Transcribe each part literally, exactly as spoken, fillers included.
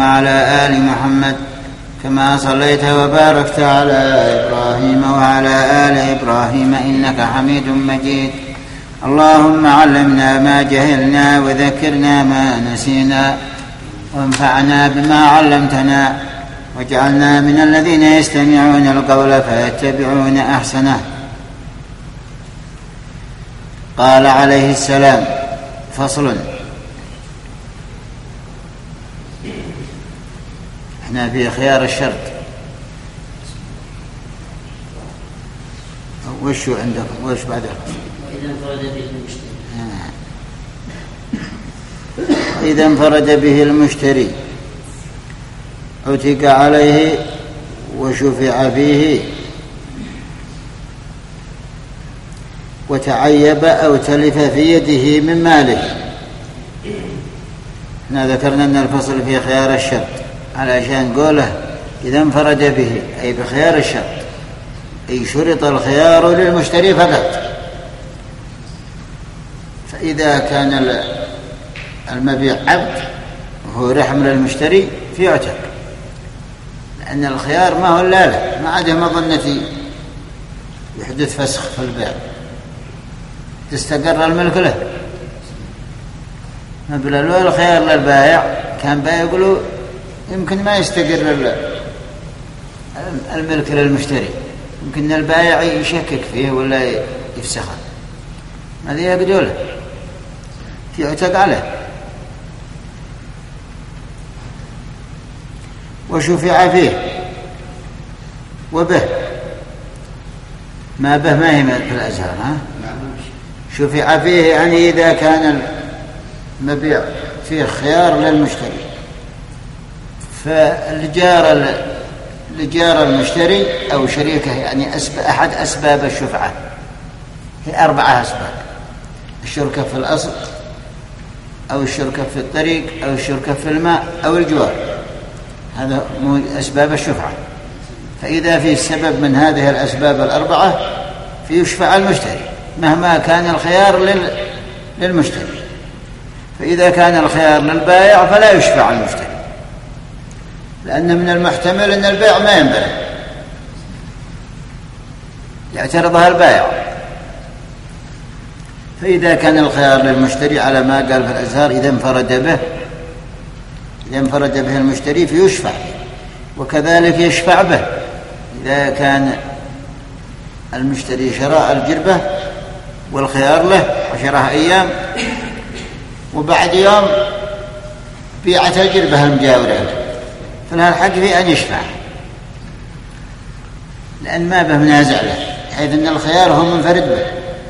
وعلى آل محمد كما صليت وباركت على إبراهيم وعلى آل إبراهيم إنك حميد مجيد. اللهم علمنا ما جهلنا وذكرنا ما نسينا وانفعنا بما علمتنا واجعلنا من الذين يستمعون القول فيتبعون أحسنه. قال عليه السلام: فصل. احنا في خيار الشرط. وشو عندكم؟ وش بعد؟ وإذا انفرد به المشتري. إذا انفرد به المشتري عتق عليه وشفع فيه وتعيب أو تلف في يده من ماله. احنا ذكرنا أن الفصل في خيار الشرط علشان قوله إذا انفرد به أي بخيار الشرط، أي شرط الخيار للمشتري فقط. فإذا كان المبيع عبد وهو رحم للمشتري في عتق، لأن الخيار ما هو اللالة، ما عدا مظنة يحدث فسخ في البيع تستقر الملك له. مبلغ له الخيار للبائع، كان بائع يقولوا يمكن ما يستقر الملك للمشتري، يمكن البائع يشكك فيه ولا يفسخه، هذه يقولوا له في عتق عليه. وشفع فيه وبه، ما به ما هي في الأزهر، ها؟ شفع فيه يعني إذا كان المبيع فيه خيار للمشتري، فالجار لجار المشتري أو شريكه يعني أحد أسباب الشفعة هي أربعة أسباب: الشركة في الأصل أو الشركة في الطريق أو الشركة في الماء أو الجوار، هذا أسباب الشفعة. فإذا في سبب من هذه الأسباب الأربعة فيشفع المشتري مهما كان الخيار للمشتري. فإذا كان الخيار للبائع فلا يشفع المشتري، لأن من المحتمل أن البيع ما ينبغي يعترضها البائع. فإذا كان الخيار للمشتري على ما قال في الأزهار إذا انفرد به إذا انفرد به المشتري فيشفع، وكذلك يشفع به إذا كان المشتري شراء الجربة والخيار له عشرة أيام وبعد يوم بيعت الجربة المجاورة له، فلها الحق في أن يشفع، لأن ما به منازع له، حيث أن الخيار هو منفرد به.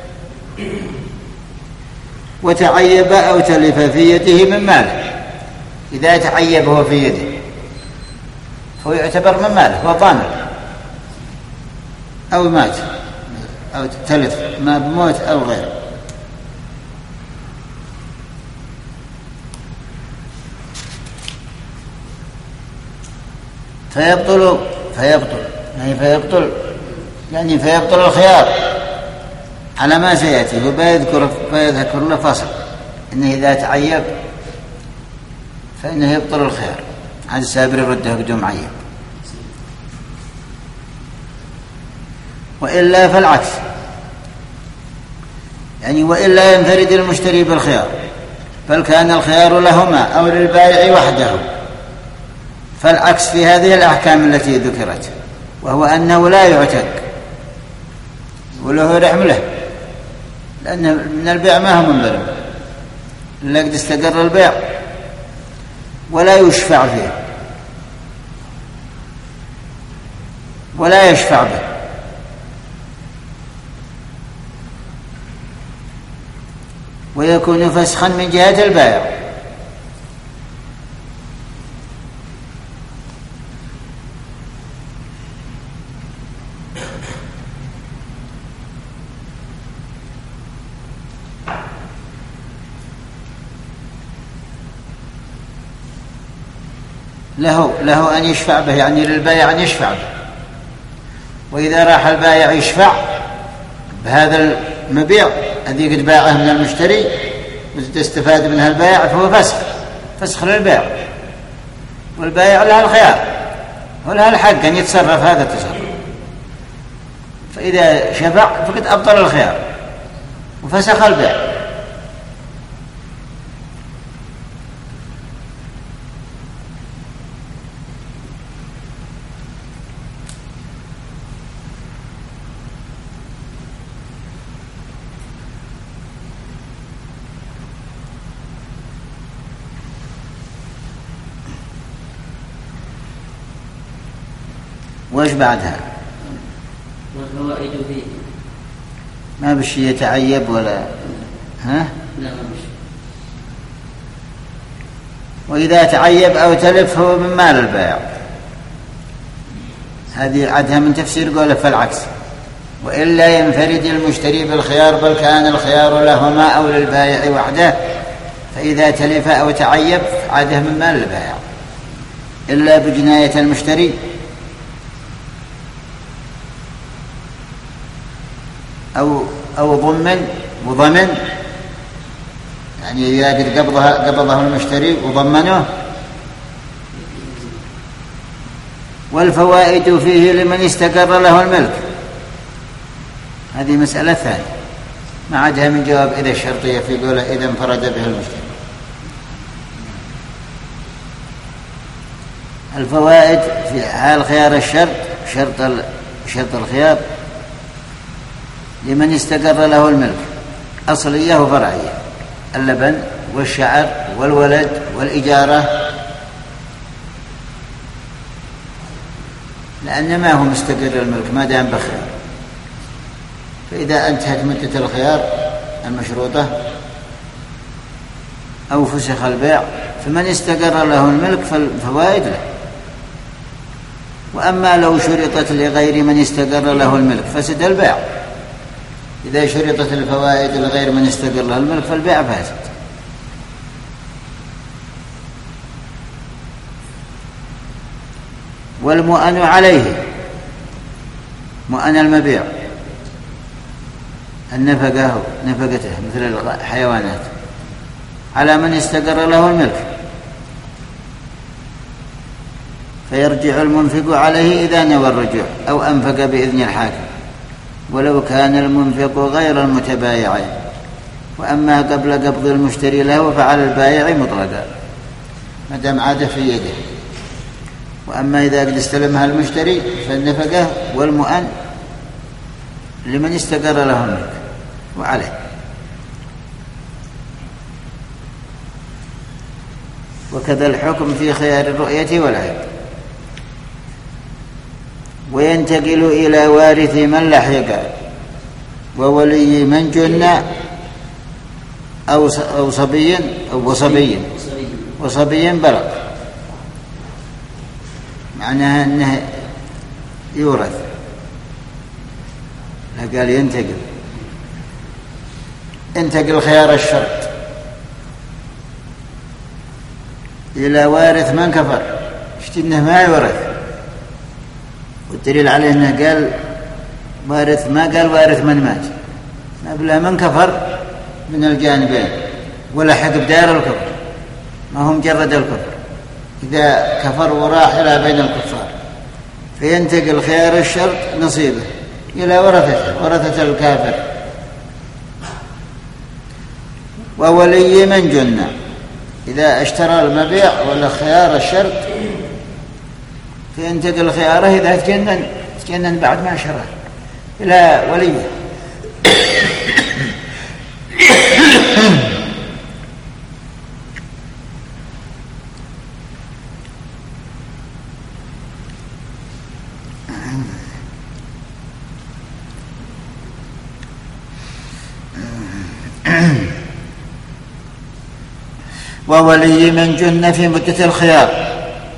وتعيب أو تلف في يده من ماله، إذا تعيب هو في يده فهو يعتبر من ماله، هو ضامن، أو مات أو تلف ما بموت أو غيره. فيبطل فيبطل يعني فيبطل يعني فيبطل الخيار على ما سيأتي. وبيذكر فيذكر له فصل إنه إذا تعيب فإنه يبطل الخيار، عن السابر يرده بدون معيب. وإلا فالعكس، يعني وإلا ينفرد المشتري بالخيار بل كان الخيار لهما أو للبائع وحده، فالعكس في هذه الأحكام التي ذكرت، وهو أنه لا يعتق وله رحم له، لأن من البيع ما هو منظلم إلا قد استقر البيع، ولا يشفع فيه ولا يشفع به. ويكون فسخا من جهة البائع، له له أن يشفع به، يعني للبائع أن يشفع به. وإذا راح البائع يشفع بهذا المبيع الذي قد باعه من المشتري واستفاد منها البائع فهو فسخ فسخ للبائع، والبائع لها الخيار ولها الحق أن يتصرف هذا التصرف، فإذا شفع فقد أبطل الخيار وفسخ البيع. وش بعدها؟ والفوائد فيه ما بشي يتعيب ولا ها؟ لا ما بشي. وإذا تعيب أو تلف هو من مال البائع. هذه عدها من تفسير قوله فالعكس، وإلا ينفرد المشتري بالخيار بل كان الخيار لهما أو للبائع وحده، فإذا تلف أو تعيب عاده من مال البائع إلا بجناية المشتري أو أو ضمن وضمن، يعني إذا قد قبضها قبضه المشتري وضمنه. والفوائد فيه لمن استقر له الملك، هذه مسألة ثانية ما عادها من جواب إذا الشرطية في قوله إذا انفرد به المشتري. الفوائد في حال خيار الشرط، شرط شرط الخيار لمن استقر له الملك أصلية وفرعية، اللبن والشعر والولد والإجارة، لأن ما هو مستقر الملك ما دام بخيار. فإذا انتهت مدة الخيار المشروطة أو فسخ البيع فمن استقر له الملك فالفوائد له. وأما لو شرطت لغير من استقر له الملك فسد البيع. إذا شرطت الفوائد لغير من استقر له الملك فالبيع فاسد. والمؤن عليه، مؤن المبيع النفقة نفقته مثل الحيوانات على من استقر له الملك، فيرجع المنفق عليه إذا نوى الرجوع أو أنفق بإذن الحاكم ولو كان المنفق غير المتبايعين. وأما قبل قبض المشتري له فعلى البائع مطلقا ما دام عاد في يده. وأما إذا قد استلمها المشتري فالنفقة والمؤن لمن استقر له الملك وعليه. وكذا الحكم في خيار الرؤية والعيب. وينتقل إلى وارث من لحق وولي من جن أو أو صبي أو وصبي وصبي بلغ، معناها أنه يورث. لا قال ينتقل، انتقل خيار الشرط إلى وارث من كفر، اشتي أنه ما يورث. والدليل عليه أنه قال وارث، ما قال وارث من مات، ما بلا من كفر من الجانبين ولحق بدار الكفر، ما هو مجرد الكفر. إذا كفر وراح إلى بين الكفار فينتقل خيار الشرط نصيبه إلى ورثته ورثة الكافر. وولي من جن، إذا اشترى المبيع ولا خيار الشرط فينتقل خياره إذا تجنن تجنن بعد ما شرى إلى وليه. وولي من جن في مدة الخيار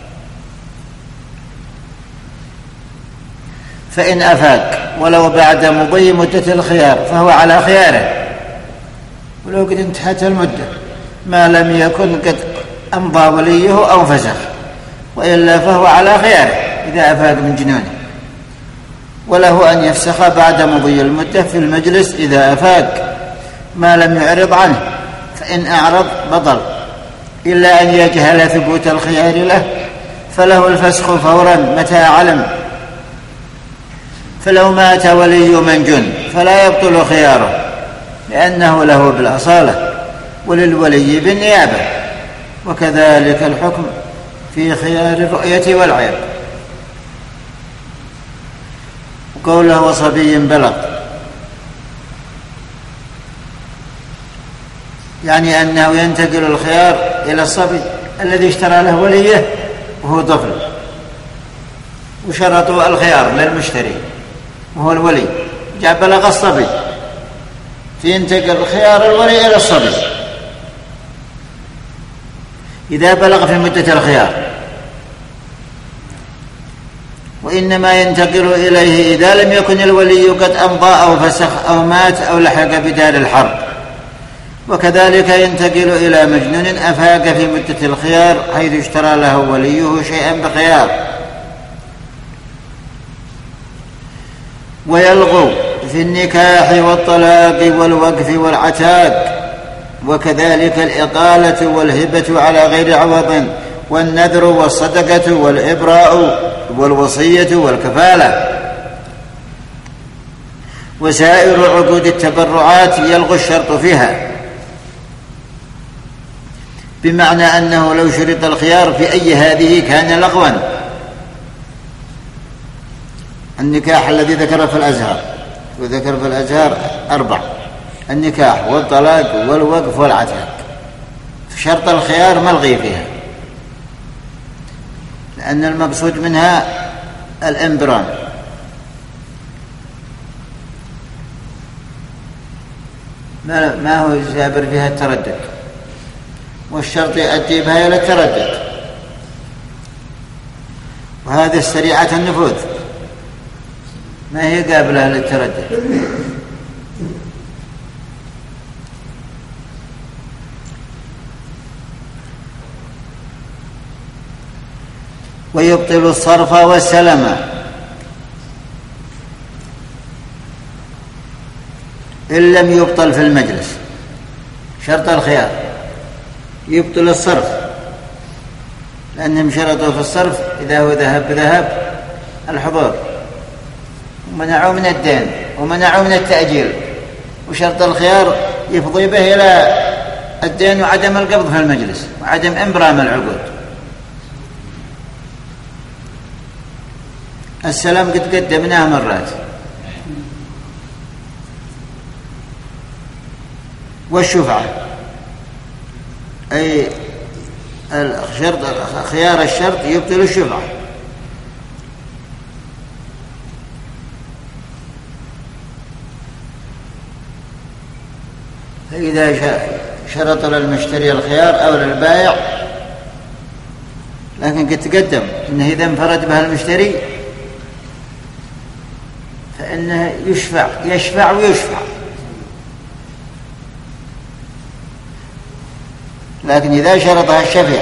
فإن أفاق ولو بعد مضي مدة الخيار فهو على خياره ولو قد انتهت المدة ما لم يكن قد أمضى وليه أو فسخ، وإلا فهو على خياره إذا أفاق من جنونه. وله أن يفسخ بعد مضي المدة في المجلس إذا أفاق ما لم يعرض عنه، فإن أعرض بطل إلا أن يجهل ثبوت الخيار له فله الفسخ فورا متى علم. فلو مات ولي من جن فلا يبطل خياره لأنه له بالأصالة وللولي بالنيابة، وكذلك الحكم في خيار الرؤية والعيب. وقوله وصبي بلغ يعني أنه ينتقل الخيار إلى الصبي الذي اشترى له وليه وهو طفل، وشرطوا الخيار للمشتري وهو الولي، جاء بلغ الصبي فينتقل خيار الولي إلى الصبي إذا بلغ في مدة الخيار، وإنما ينتقل إليه إذا لم يكن الولي قد أمضى أو فسخ أو مات أو لحق بدار الحرب. وكذلك ينتقل إلى مجنون أفاق في مدة الخيار حيث اشترى له وليه شيئا بخيار. ويلغو في النكاح والطلاق والوقف والعتاق، وكذلك الإقالة والهبة على غير عوض والنذر والصدقة والإبراء والوصية والكفالة. وسائر عقود التبرعات يلغو الشرط فيها، بمعنى أنه لو شرط الخيار في أي هذه كان لغوا. النكاح الذي ذكر في الأزهار، وذكر في الأزهار أربع: النكاح والطلاق والوقف والعتاق، شرط الخيار ملغي فيها، لأن المقصود منها الإنبرام. ما هو جابر فيها التردد، والشرط يؤدي بها إلى التردد، وهذه سريعة النفوذ ما هي قابلة للتردد. ويبطل الصرف والسلم إن لم يبطل في المجلس. شرط الخيار يبطل الصرف، لأنهم شرطوا في الصرف إذا هو ذهب بذهب الحضور، ومنعوا من الدين ومنعوا من التأجيل. وشرط الخيار يفضي به إلى الدين وعدم القبض في المجلس وعدم إنبرام العقود. السلام قد قدمناه مرات. والشفعة أي الشرط خيار الشرط يبطل الشفعة. فإذا شرط للمشتري الخيار أو للبائع لكن قد تقدم أنه إذا انفرد بها المشتري فإنه يشفع يشفع ويشفع، لكن إذا شرطها الشفيع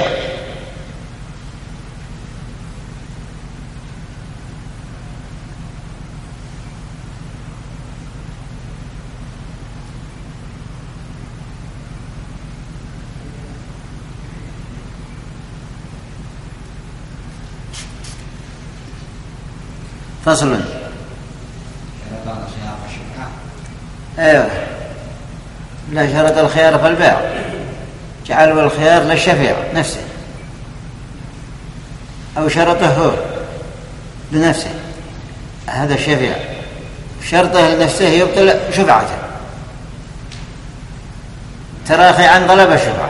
فصل. ايوه، لا شرط الخيار في البيع، جعلوا الخيار للشفيع نفسه او شرطه هو بنفسه، هذا الشفيع شرطه لنفسه يبطل شفعته، تراخي عن طلب الشفعة.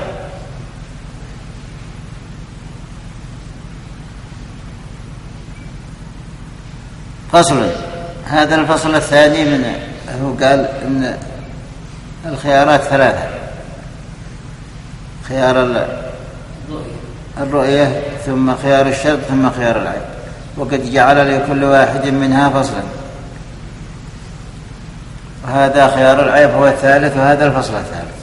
فصل. هذا الفصل الثاني من هو قال إن الخيارات ثلاثة: خيار الرؤية ثم خيار الشرط ثم خيار العيب، وقد جعل لكل واحد منها فصلا، وهذا خيار العيب هو الثالث، وهذا الفصل الثالث.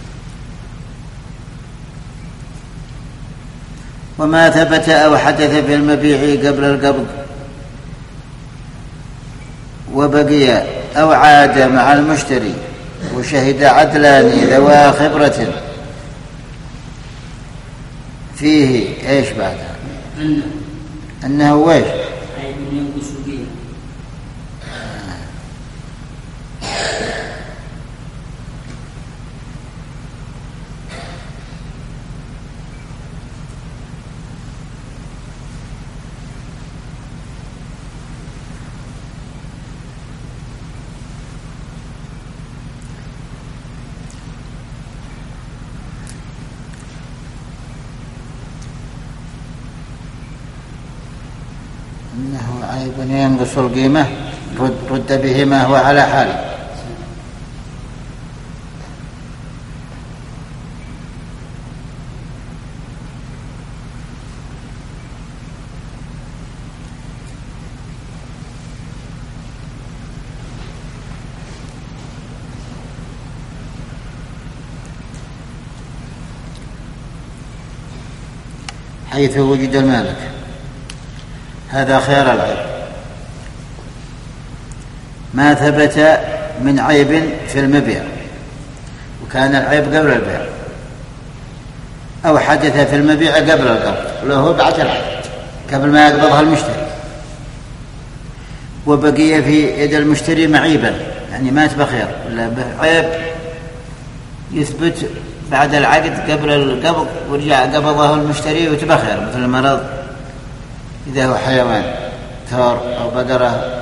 وما ثبت أو حدث في المبيع قبل القبض وبقي أو عاد مع المشتري وشهد عدلان ذوى خبرة فيه ايش بعدها أنه أنه ويش عيب ينقص القيمة. إنه عيب ينقص القيمة رد, رد به ما هو على حاله. حيث وجد المالك، هذا خيار العيب. ما ثبت من عيب في المبيع وكان العيب قبل البيع، أو حدث في المبيع قبل القبض له بعد العيب قبل ما يقبضها المشتري، وبقي في يد المشتري معيبا يعني مات بخير، ولا عيب يثبت بعد العقد قبل القبض ورجع قبضه المشتري وتبخر، مثل المرض إذا هو حيوان ثور أو بقرة